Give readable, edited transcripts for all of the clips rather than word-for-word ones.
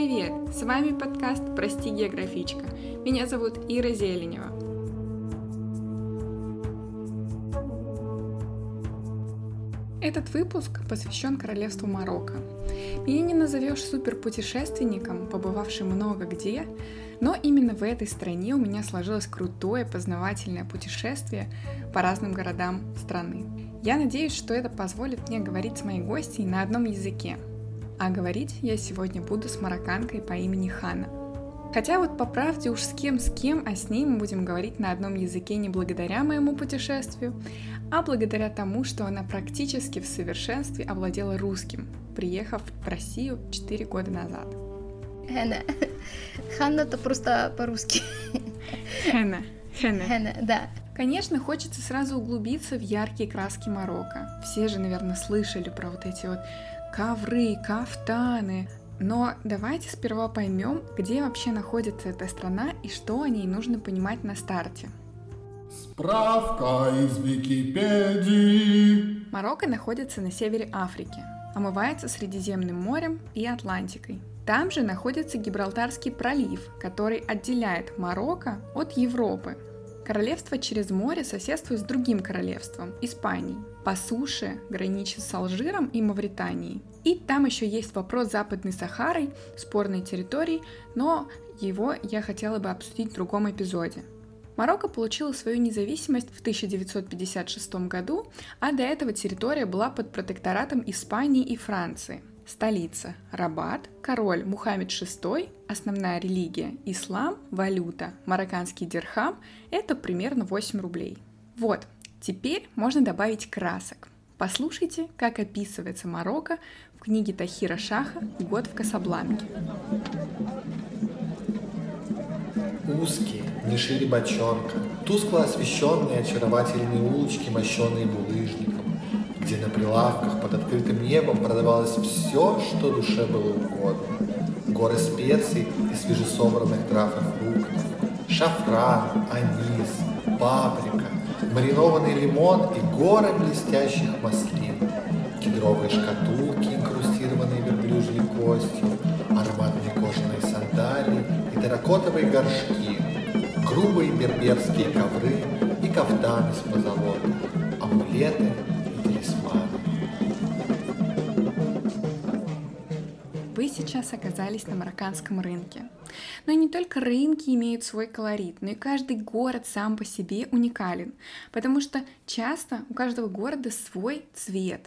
Привет! С вами подкаст «Прости, географичка». Меня зовут Ира Зеленева. Этот выпуск посвящен королевству Марокко. Меня не назовешь суперпутешественником, побывавшим много где, но именно в этой стране у меня сложилось крутое познавательное путешествие по разным городам страны. Я надеюсь, что это позволит мне говорить с моей гостьей на одном языке. А говорить я сегодня буду с марокканкой по имени Хана. Хотя вот по правде уж с кем, а с ней мы будем говорить на одном языке не благодаря моему путешествию, а благодаря тому, что она практически в совершенстве овладела русским, приехав в Россию 4 года назад. Ханна это просто по-русски. Хана, да. Конечно, хочется сразу углубиться в яркие краски Марокко. Все же, наверное, слышали про вот эти вот ковры, кафтаны. Но давайте сперва поймем, где вообще находится эта страна и что о ней нужно понимать на старте. Справка из Википедии. Марокко находится на севере Африки, омывается Средиземным морем и Атлантикой. Там же находится Гибралтарский пролив, который отделяет Марокко от Европы. Королевство через море соседствует с другим королевством – Испанией. По суше граничит с Алжиром и Мавританией. И там еще есть вопрос Западной Сахарой, спорной территории, но его я хотела бы обсудить в другом эпизоде. Марокко получило свою независимость в 1956 году, а до этого территория была под протекторатом Испании и Франции. Столица – Рабат, король Мухаммед VI, основная религия – ислам, валюта – марокканский дирхам – это примерно 8 рублей. Вот, теперь можно добавить красок. Послушайте, как описывается Марокко в книге Тахира Шаха «Год в Касабланке». Узкие, не шире бочонка, тускло освещенные очаровательные улочки, мощенные булыжником, где на прилавках под открытым небом продавалось все, что душе было угодно. Горы специй и свежесобранных трав и фруктов, шафран, анис, паприка, маринованный лимон и горы блестящих маслин, кедровые шкатулки, инкрустированные верблюжьей костью, ароматные кожаные сандалии и терракотовые горшки, грубые берберские ковры и кафтаны с позолотой, амулеты и талисманы. Вы сейчас оказались на марокканском рынке. Но и не только рынки имеют свой колорит, но и каждый город сам по себе уникален, потому что часто у каждого города свой цвет.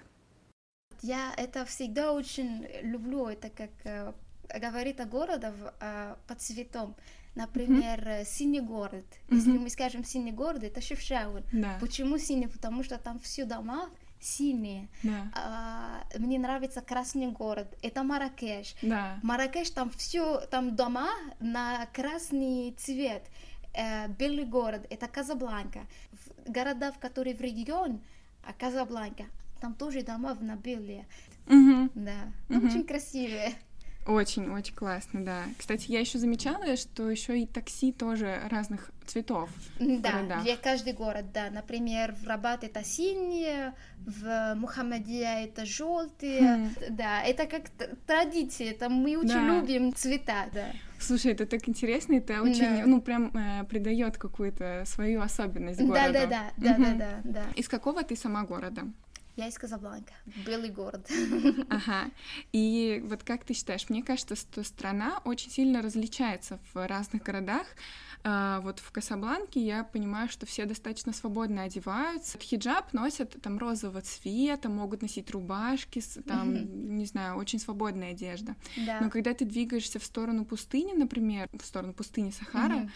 Я это всегда очень люблю, это как говорит о городе по цветам. Например, синий город. Если мы скажем синий город, это Шефчауэр. Да. Почему синий? Потому что там все дома синие. Да. Мне нравится красный город. Это Марракеш. Да. Марракеш, там все, там дома на красный цвет. Белый город, это Казабланка. Города, в которые в регион, Казабланка, там тоже дома на белые. Да. Очень красивые. Очень классно, да. Кстати, я еще замечала, что еще и такси тоже разных цветов. Да, для каждый город, да. Например, в Рабат это синие, в Мухаммадия это желтые. Да, это как традиция, это мы очень любим цвета, да. Слушай, это так интересно, это очень, прям придает какую-то свою особенность городу. Да. Из какого ты сама города? Я из Казабланка, белый город. Ага. И вот как ты считаешь, мне кажется, что страна очень сильно различается в разных городах. Вот в Касабланке я понимаю, что все достаточно свободно одеваются. Хиджаб носят там розового цвета, могут носить рубашки, там, не знаю, очень свободная одежда. Да. Но когда ты двигаешься в сторону пустыни, например, в сторону пустыни Сахара,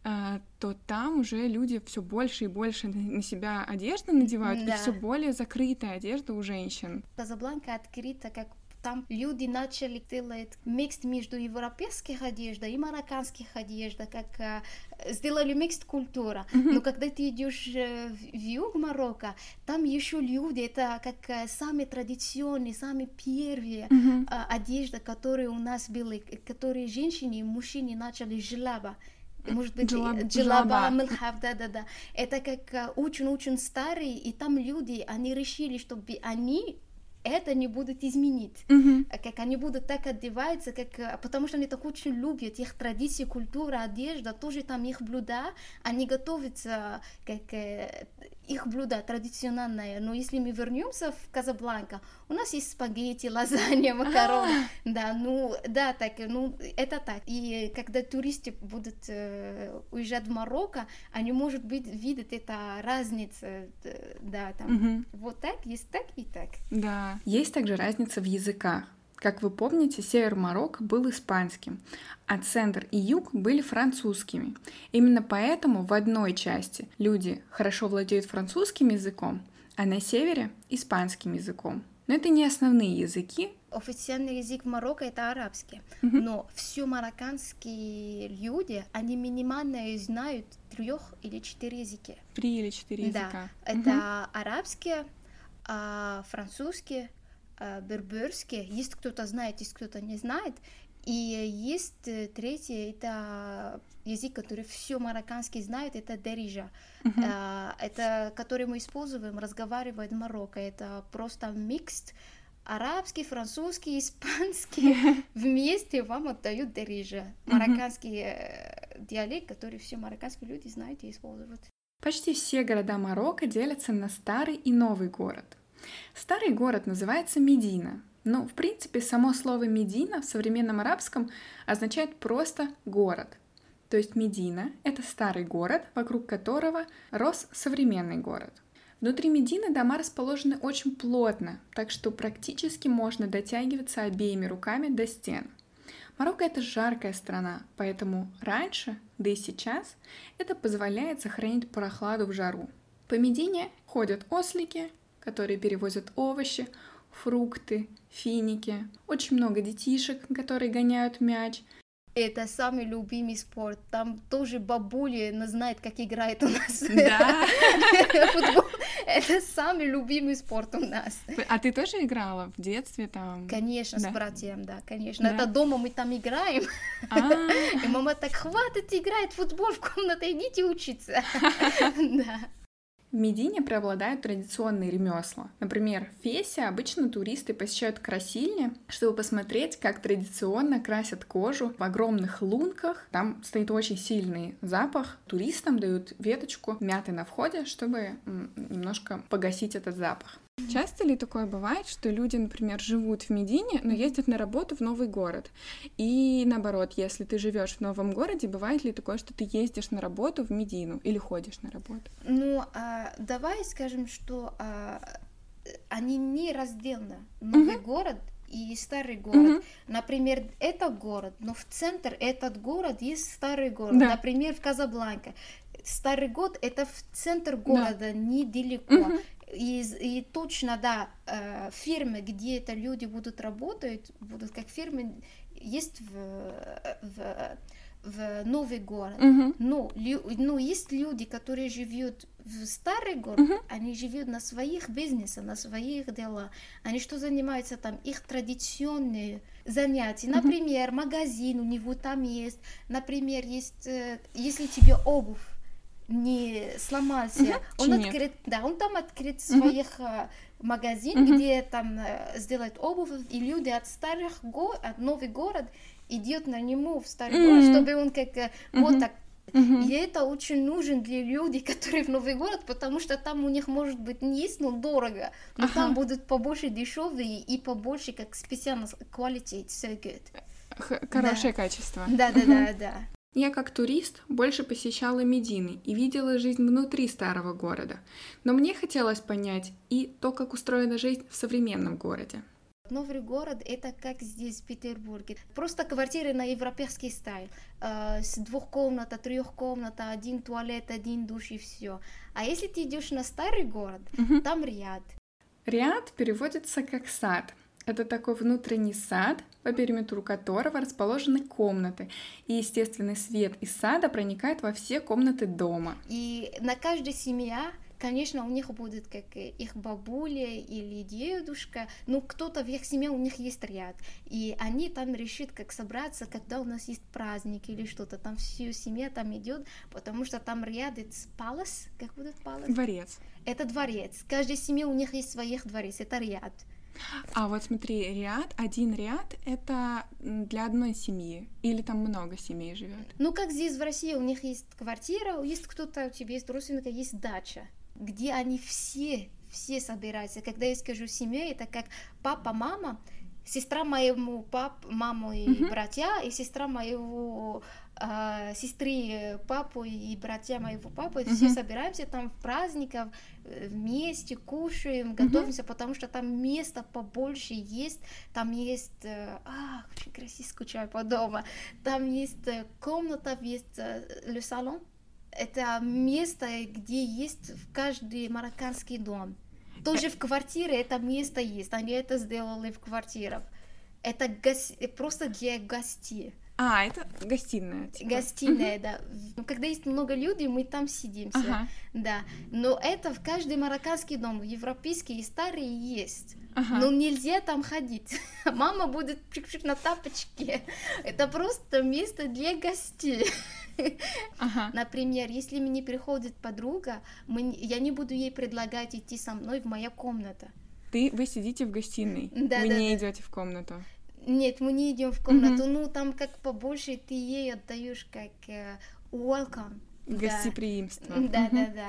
то там уже люди все больше и больше на себя одежды надевают, и все более закрытая одежда у женщин. Казабланка открыта, как там люди начали делать микс между европейских одеждой и марокканских одежд, как сделали микс культура. Но когда ты идешь в юг Марокко, там еще люди, это как самые традиционные, самые первые одежды, которые у нас были, которые женщины и мужчины начали джелаба. Может быть, джелаба, милхаб, да. Это как очень-очень старые, и там люди, они решили, чтобы они это не будут изменить. Как они будут так одеваться, потому что они так очень любят их традиции, культура, одежда, тоже там их блюда, они готовятся как их блюда традиционные. Но если мы вернемся в Казабланка, у нас есть спагетти, лазанья, макароны. Да, это так. И когда туристы будут уезжать в Марокко, они, может быть, видят эту разницу. Да, там вот так, есть так и так. Да. Есть также разница в языках. Как вы помните, север Марокко был испанским, а центр и юг были французскими. Именно поэтому в одной части люди хорошо владеют французским языком, а на севере — испанским языком. Но это не основные языки. Официальный язык Марокко — это арабский, но все марокканские люди, они минимально знают 3 или 4 языка. 3 или 4 языка. Да, это арабский, французский, берберский. Есть кто-то знает, есть кто-то не знает. И есть третий, это язык, который все марокканские знают, это дерижа. Это который мы используем, разговаривать в Марокко. Это просто микс арабский, французский, испанский. Вместе вам отдают дерижа. Марокканский диалект, который все марокканские люди знают и используют. Почти все города Марокко делятся на старый и новый город. Старый город называется Медина. Но, в принципе, само слово «Медина» в современном арабском означает просто «город». То есть Медина — это старый город, вокруг которого рос современный город. Внутри Медины дома расположены очень плотно, так что практически можно дотягиваться обеими руками до стен. Марокко — это жаркая страна, поэтому раньше, да и сейчас, это позволяет сохранить прохладу в жару. По Медине ходят ослики, которые перевозят овощи, фрукты, финики. Очень много детишек, которые гоняют мяч. Это самый любимый спорт. Там тоже бабули не знает, как играет у нас. Да. Футбол. Это самый любимый спорт у нас. А ты тоже играла в детстве там? Конечно, с братьям, да, конечно. Это дома мы там играем. И мама так: хватит играть в футбол в комнате, идите учиться. Да. В Медине преобладают традиционные ремесла. Например, в Фесе обычно туристы посещают красильни, чтобы посмотреть, как традиционно красят кожу в огромных лунках. Там стоит очень сильный запах. Туристам дают веточку мяты на входе, чтобы немножко погасить этот запах. Часто ли такое бывает, что люди, например, живут в Медине, но ездят на работу в новый город? И наоборот, если ты живешь в новом городе, бывает ли такое, что ты ездишь на работу в Медину или ходишь на работу? Ну, давай скажем, что они не раздельны. Новый город и старый город. Например, это город, но в центр этот город есть старый город. Да. Например, в Казабланке. Старый город — это в центр города, недалеко. И точно, да, фирмы, где это люди будут работать, будут как фирмы, есть в новый город. Но есть люди, которые живут в старый город, они живут на своих бизнесах, на своих делах. Они что занимаются там? Их традиционные занятия. Например, магазин у него там есть. Например, есть, если тебе обувь не сломался, он открыт, да, он там открыт своих магазин, где там сделает обувь, и люди от от новый город идет на нему в старый город, чтобы он как вот так. И это очень нужен для людей, которые в новый город, потому что там у них может быть не есть, но дорого, но там будут побольше дешевые и побольше как специально quality, so good. Хорошее качество. Да. Я как турист больше посещала Медины и видела жизнь внутри старого города, но мне хотелось понять и то, как устроена жизнь в современном городе. Новый город — это как здесь, в Петербурге. Просто квартиры на европейский стиль. С 2 комнат, 3 комнат, 1 туалет, 1 душ и все. А если ты идешь на старый город, там ряд. Ряд переводится как сад. Это такой внутренний сад, по периметру которого расположены комнаты, и естественный свет из сада проникает во все комнаты дома. И на каждой семье, конечно, у них будет как их бабуля или дедушка, но кто-то в их семье, у них есть ряд, и они там решат, как собраться, когда у нас есть праздник или что-то, там всю семья там идет, потому что там ряд, это palace, как будет palace? Дворец. Это дворец, в каждой семье у них есть своих дворец, это ряд. А вот смотри, один ряд — это для одной семьи? Или там много семей живет? Ну, как здесь в России, у них есть квартира, есть кто-то, у тебя есть родственника, есть дача, где они все собираются. Когда я скажу семья, это как папа, мама, сестра моему маму и братья, и сестра моего сестры, папу и братья моего папы, все собираемся там в праздниках, вместе кушаем, готовимся, потому что там место побольше есть, там есть, очень красиво скучаю по дому, там есть комната, есть le salon, это место, где есть в каждый марокканский дом. Тоже в квартире это место есть, они это сделали в квартирах. Это просто для гостей. Это гостиная. Типа. Гостиная, да. Когда есть много людей, мы там сидимся. Да. Но это в каждый марокканский дом, европейский и старый есть. Но нельзя там ходить. Мама будет чик-чик на тапочке. Это просто место для гостей. Например, если мне приходит подруга, я не буду ей предлагать идти со мной в мою комнату. Вы сидите в гостиной, вы не идете в комнату. Нет, мы не идем в комнату, ну там как побольше ты ей отдаешь как welcome. Гостеприимство. Да.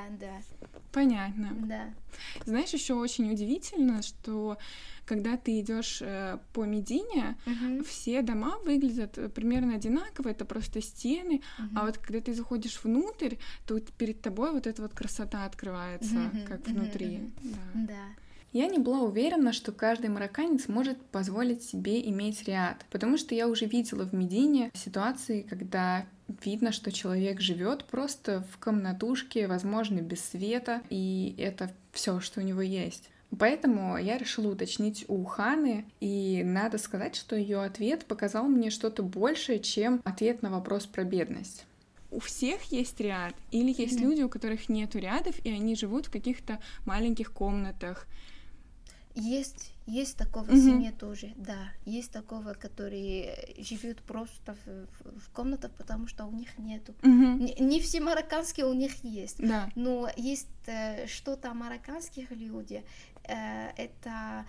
Понятно. Да. Знаешь, еще очень удивительно, что когда ты идешь по Медине, все дома выглядят примерно одинаково, это просто стены, а вот когда ты заходишь внутрь, то перед тобой вот эта вот красота открывается, как внутри. Да. Я не была уверена, что каждый марокканец может позволить себе иметь риад, потому что я уже видела в Медине ситуации, когда видно, что человек живет просто в комнатушке, возможно, без света, и это все, что у него есть. Поэтому я решила уточнить у Ханы, и надо сказать, что ее ответ показал мне что-то большее, чем ответ на вопрос про бедность. У всех есть риад? Или есть люди, у которых нету риадов, и они живут в каких-то маленьких комнатах? Есть такого в семье тоже, да. Есть такого, который живет просто в комнатах, потому что у них нету. Не все марокканские у них есть, но есть что-то марокканских людей. Это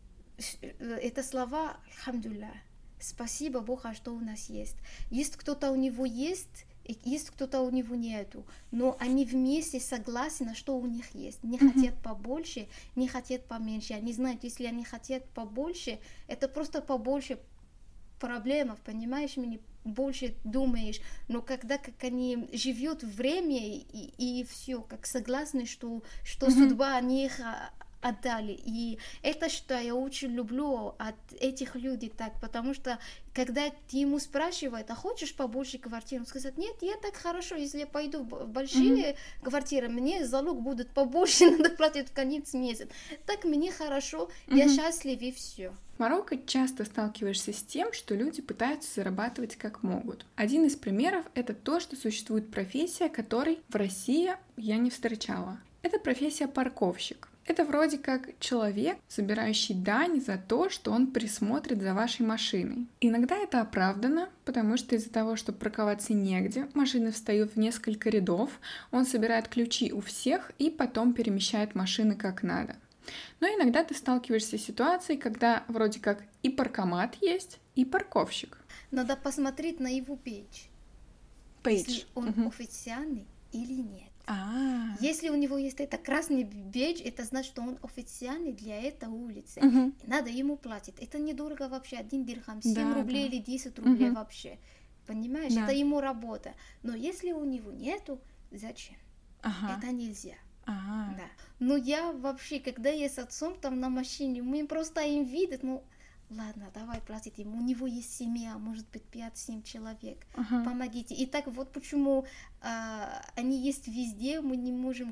слова «Хамдулля». Спасибо Богу, что у нас есть. Есть кто-то у него есть кто-то у него нету, но они вместе согласны, что у них есть. Не хотят побольше, не хотят поменьше. Они знают, если они хотят побольше, это просто побольше проблем, понимаешь, мне больше думаешь. Но когда как они живут время и все, как согласны, что судьба них отдали. И это, что я очень люблю от этих людей так, потому что когда ты ему спрашиваешь, а хочешь побольше квартир, он скажет, нет, я так хорошо, если я пойду в большие квартиры, мне залог будет побольше, надо платить в конец месяца. Так мне хорошо, я счастлив и все. В Марокко часто сталкиваешься с тем, что люди пытаются зарабатывать как могут. Один из примеров — это то, что существует профессия, которой в России я не встречала. Это профессия парковщик. Это вроде как человек, собирающий дань за то, что он присмотрит за вашей машиной. Иногда это оправдано, потому что из-за того, что парковаться негде, машины встают в несколько рядов, он собирает ключи у всех и потом перемещает машины как надо. Но иногда ты сталкиваешься с ситуацией, когда вроде как и паркомат есть, и парковщик. Надо посмотреть на его пейдж. Если он официальный или нет. Если у него есть это красный бейдж, это значит, что он официальный для этой улицы. Надо ему платить. Это недорого вообще, 1 дирхам, 7 рублей или 10 рублей вообще. Понимаешь, это ему работа. Но если у него нету, зачем? Это нельзя. Да. Но я вообще, когда я с отцом там на машине, мы просто им видят, ладно, давай платить ему, у него есть семья, может быть 5-7 человек, помогите. И так вот почему они есть везде, мы не можем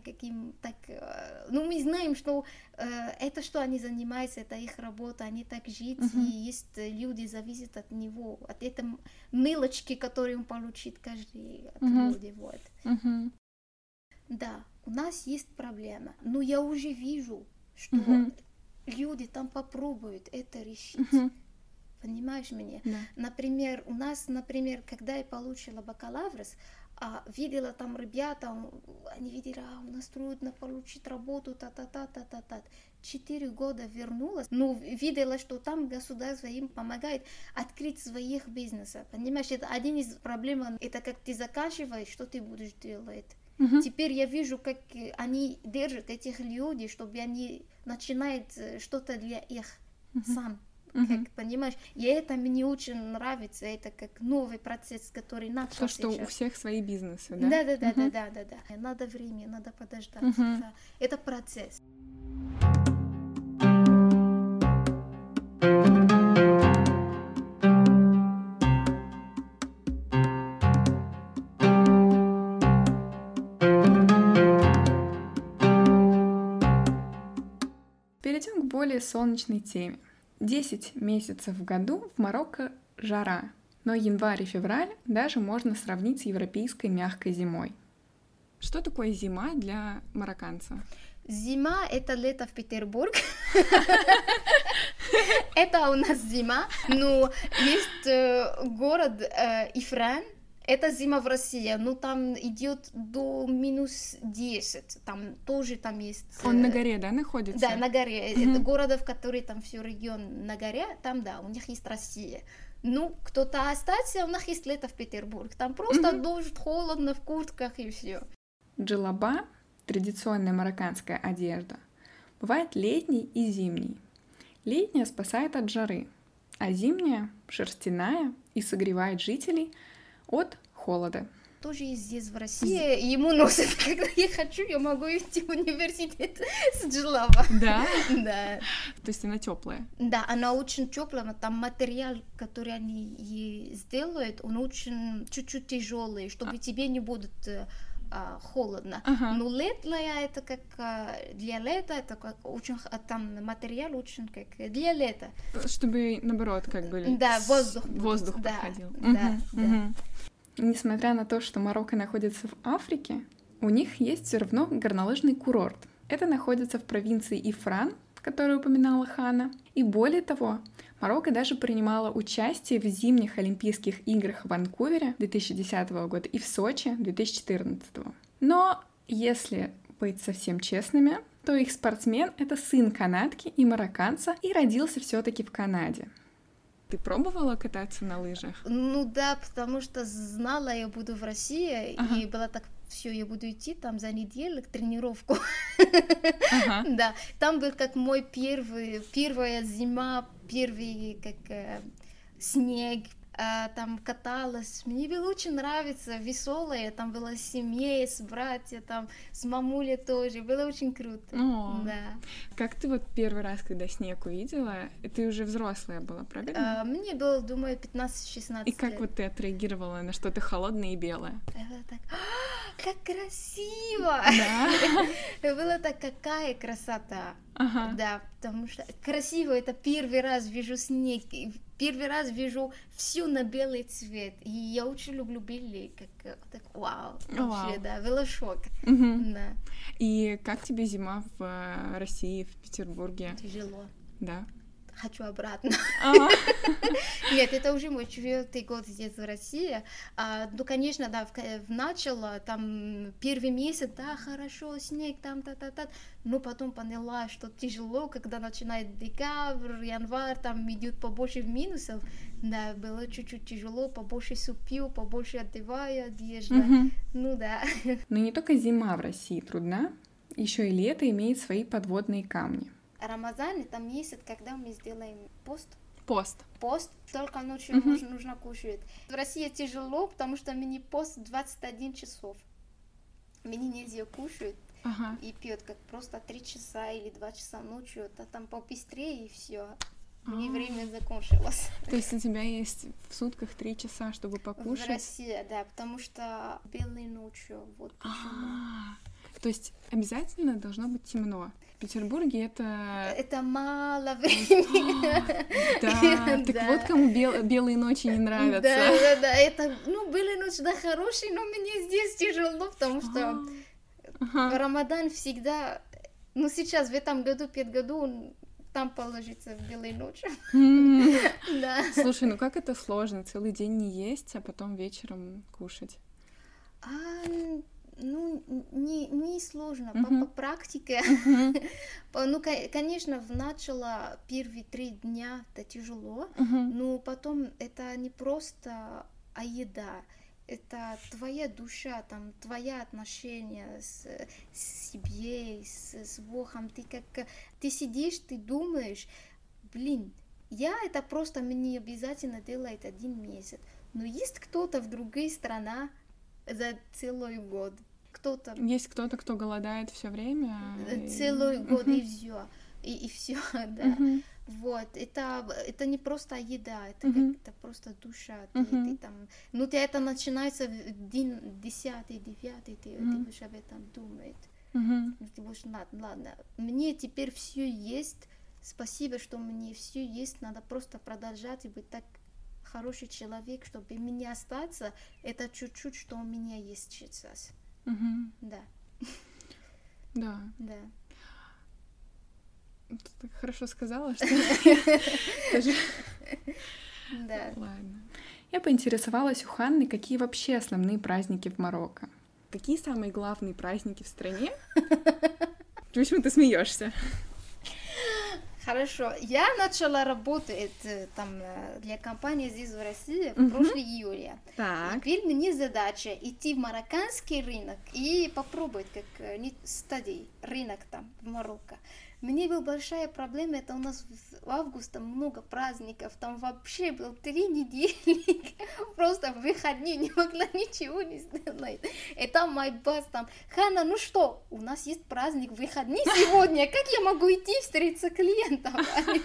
мы знаем, что это что они занимаются, это их работа, они так жить, и есть люди, зависят от него, от этой мелочки, которую он получит каждый от людей, вот. Да, у нас есть проблема, но я уже вижу, что люди там попробуют это решить. Понимаешь меня? Например, у нас, когда я получила бакалаврс, видела там ребята, они видели, у нас трудно получить работу, та-та-та-та-та-та. 4 года вернулась, но видела, что там государство им помогает открыть своих бизнесов. Понимаешь, это один из проблем, это как ты заканчиваешь, что ты будешь делать. Теперь я вижу, как они держат этих людей, чтобы они начинают что-то для их сам. Как, понимаешь, и это мне очень нравится, это как новый процесс, который начался. То, что сейчас. у всех свои бизнесы, да? Да. Надо время, надо подождать. Это процесс. Перейдем к более солнечной теме. 10 месяцев в году в Марокко жара, но январь и февраль даже можно сравнить с европейской мягкой зимой. Что такое зима для марокканца? Зима — это лето в Петербург. Это у нас зима, но есть город Ифран. Это зима в России, но там идет до -10, там тоже там есть... Он на горе, да, находится? Да, на горе. Это города, в которые там все регион на горе, там, да, у них есть Россия. Ну, кто-то остался, у нас есть лето в Петербург. Там просто дождь, холодно, в куртках и все. Джелаба — традиционная марокканская одежда. Бывает летний и зимний. Летняя спасает от жары, а зимняя — шерстяная и согревает жителей от холода. Тоже есть здесь в России, ему носят, когда я хочу, я могу идти в университет с джелаба. Да? Да. То есть она теплая? Да, она очень теплая, там материал, который они сделают, он очень чуть-чуть тяжелый, чтобы тебе не будет холодно. Но летная это как для лета, это как очень там материал очень как для лета. Чтобы наоборот как бы да, воздух да, подходил. Да. Несмотря на то, что Марокко находится в Африке, у них есть все равно горнолыжный курорт. Это находится в провинции Ифран, которую упоминала Хана. И более того, Марокко даже принимало участие в зимних Олимпийских играх в Ванкувере 2010 года и в Сочи 2014. Но если быть совсем честными, то их спортсмен — это сын канадки и марокканца, и родился все-таки в Канаде. Ты пробовала кататься на лыжах? Ну да, потому что знала, я буду в России, и было так, все, я буду идти там за неделю к тренировку. Да, там был как мой первая зима, первый как снег. Там каталась, мне было очень нравится, веселая, там была семья, с братьями, там с мамулей тоже, было очень круто. Да. Как ты вот первый раз, когда снег увидела, ты уже взрослая была, правильно? Мне было, думаю, 15-16 лет. И как вот ты отреагировала на что-то холодное и белое? Я была так, как красиво! Да. Было так, какая красота! Ага. Да, потому что красиво, это первый раз вижу снег, первый раз вижу все на белый цвет, и я очень люблю белый, как так, вау, вообще, да, было шок. Да. И как тебе зима в России, в Петербурге? Тяжело. Да. Хочу обратно. Нет, это уже мой 4-й год здесь в России. Ну, конечно, да, в начало, там, первый месяц, да, хорошо, снег, там, та-та-та, но потом поняла, что тяжело, когда начинает декабрь, январь, там идет побольше минусов, да, было чуть-чуть тяжело, побольше супил, побольше одеваю одежду, ну да. Но не только зима в России трудна, еще и лето имеет свои подводные камни. Рамазан — это месяц, когда мы сделаем пост. Пост. Только ночью нужно кушать. В России тяжело, потому что мне пост 21 часов. Мне нельзя кушать и пьет как просто 3 часа или 2 часа ночью. Это там побыстрее и все. Мне время закончилось. То есть у тебя есть в сутках 3 часа, чтобы покушать? В России, да, потому что белой ночью, вот почему. То есть обязательно должно быть темно. В Петербурге это мало времени. Да, так вот кому белые ночи не нравятся. Да, это, белые ночи, да, хорошие, но мне здесь тяжело, потому что Рамадан всегда, сейчас в этом году, 5 году, там положиться в белые ночи. Да. Слушай, как это сложно, целый день не есть, а потом вечером кушать? Ну, не сложно, по практике. Ну, конечно, в начало первые 3 дня это тяжело, но потом это не просто еда, это твоя душа, там, твои отношения с себе, с Богом. Ты сидишь, ты думаешь, это просто мне обязательно делает 1 месяц. Но есть кто-то в другой стране за целый год. Есть кто-то, кто голодает все время. Целый год и все. И все, да. Вот, это не просто еда, это просто душа. Ты там, у тебя это начинается в день 10-й, 9-й, ты будешь об этом думать. Ты будешь, ладно, мне теперь все есть, спасибо, что мне все есть, надо просто продолжать и быть так хороший человек, чтобы мне остаться, это чуть-чуть, что у меня есть сейчас. Да. Да. Да. Ты так хорошо сказала, что... Да. Ладно. Я поинтересовалась у Ханны, какие вообще основные праздники в Марокко. Какие самые главные праздники в стране? Почему ты смеешься? Хорошо. Я начала работать там для компании здесь в России в прошлом июле. Так. Теперь мне задача идти в марокканский рынок и попробовать, как стадий рынок там в Марокко. Мне была большая проблема, это у нас в августе много праздников, там вообще было 3 недели, просто в выходные не могла ничего не сделать. И там мой бас там, Ханна, ну что, у нас есть праздник в выходные сегодня, как я могу идти встретиться клиентам?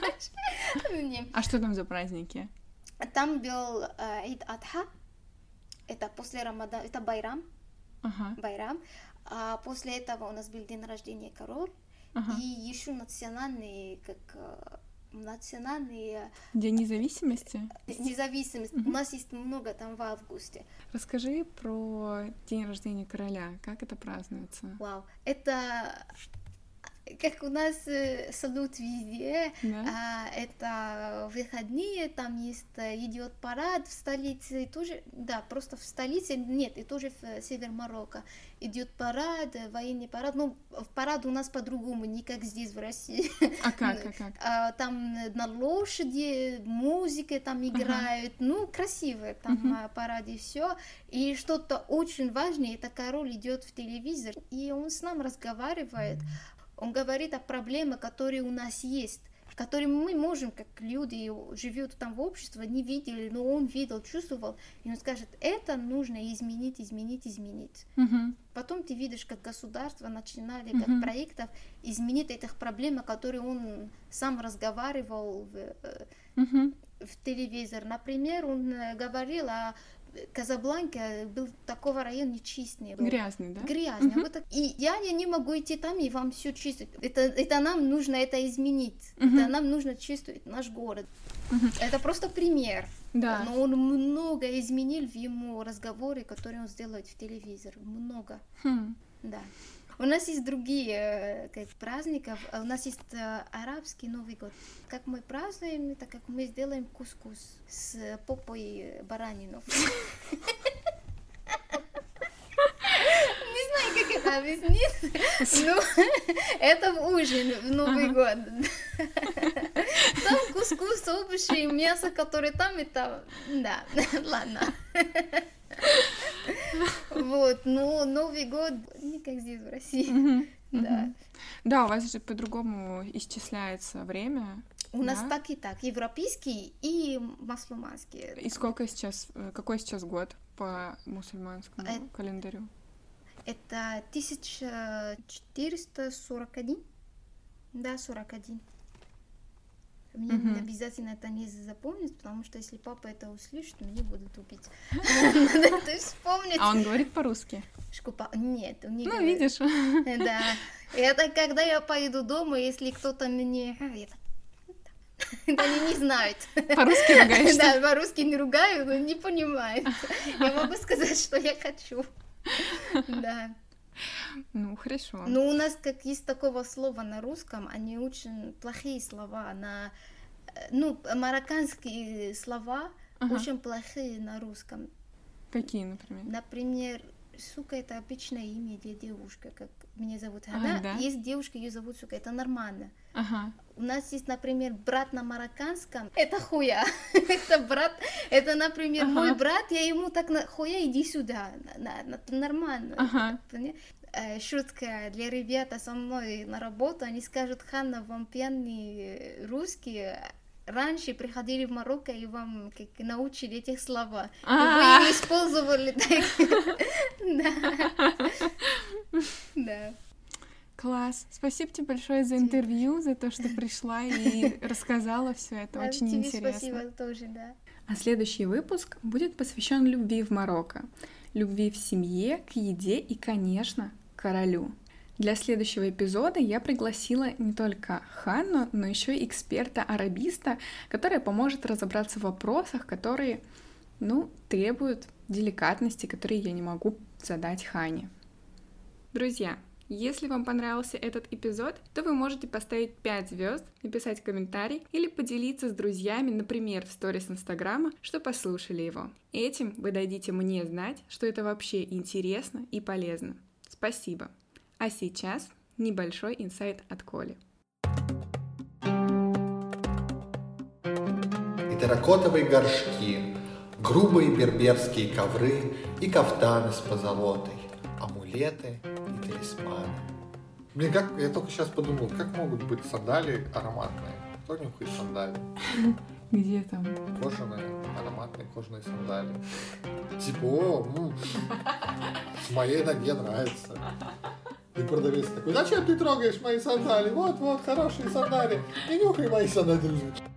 А что там за праздники? Там был Ид Адха, это после Рамадана, это Байрам, а после этого у нас был день рождения король. И еще национальные, День независимости? Независимость. У нас есть много там в августе. Расскажи про день рождения короля. Как это празднуется? Вау. Это как у нас салют везде, это выходные, там идет парад в столице, и тоже, да, просто в столице, нет, и тоже в север Марокко идет парад, военный парад, но парад у нас по-другому, не как здесь в России. А как? Там на лошади, музыка там играют, ну, красиво, там парад и все. И что-то очень важное, это король идет в телевизор, и он с нами разговаривает. Он говорит о проблемах, которые у нас есть, которые мы можем, как люди, живут там в обществе, не видели, но он видел, чувствовал, и он скажет, это нужно изменить. Потом ты видишь, как государство начинали, как проектов, изменить этих проблем, которые он сам разговаривал в телевизор. Например, он говорил о Казабланке, был такого района нечистый. Грязный, да? Грязный. Вот и я не могу идти там и вам все чистить. Это нам нужно это изменить. Это нам нужно чистить наш город. Это просто пример. Да. Но он много изменил в ему разговоры, которые он сделает в телевизор. Много. Да. У нас есть другие праздники. У нас есть арабский Новый год. Как мы празднуем, это как мы сделаем кускус с попой баранинов. Не знаю, как это объяснить. Ну, это ужин в Новый год. Там кускус, овощи, мясо, которое там, это... Да, ладно. Вот, но Новый год не как здесь в России. Да. Да, у вас же по-другому исчисляется время. У нас так и так, европейский и мусульманский. И какой сейчас год по мусульманскому календарю? Это 1441. Да, 41. Мне обязательно это не запомнить, потому что если папа это услышит, меня будут убить. Надо это вспомнить. А он говорит по-русски? Нет, он не говорит. Ну, видишь. Да. Это когда я поеду дома, если кто-то мне... Они не знают. По-русски ругаешься? Да, по-русски не ругаю, но не понимают. Я могу сказать, что я хочу. Да. Ну, хорошо. Но у нас как есть такого слова на русском, они очень плохие слова на... Ну, марокканские слова очень плохие на русском. Какие, например? Например, Сука, это обычное имя для девушки, как меня зовут Хана. Да? Есть девушка, ее зовут Сука, это нормально. Ага. У нас есть, например, брат на марокканском, это хуя. Это брат, это, например, мой брат, я ему так, хуя, иди сюда, это нормально. Ага. Шутка для ребят со мной на работу, они скажут: Ханна, вам пьяные русские раньше приходили в Марокко и вам как научили этих слов. И вы использовали так. Да. Класс. Спасибо тебе большое за интервью, за то, что пришла и рассказала все это. Очень тебе интересно. Спасибо тоже, да. А следующий выпуск будет посвящен любви в Марокко. Любви в семье, к еде и, конечно, к королю. Для следующего эпизода я пригласила не только Ханну, но еще и эксперта-арабиста, который поможет разобраться в вопросах, которые, требуют деликатности, которые я не могу задать Хане. Друзья, если вам понравился этот эпизод, то вы можете поставить 5 звезд, написать комментарий или поделиться с друзьями, например, в сторис Инстаграма, что послушали его. Этим вы дадите мне знать, что это вообще интересно и полезно. Спасибо. А сейчас небольшой инсайт от Коли. И терракотовые горшки, грубые берберские ковры и кафтаны с позолотой, амулеты и талисманы. Блин, я только сейчас подумал, как могут быть сандалии ароматные? Кто нюхает сандалии? Где там? Кожаные, ароматные кожаные сандалии. Типа, с моей ноге нравится. И продавец такой: зачем ты трогаешь мои сандалии? Вот, хорошие сандалии. Не нюхай мои сандалии.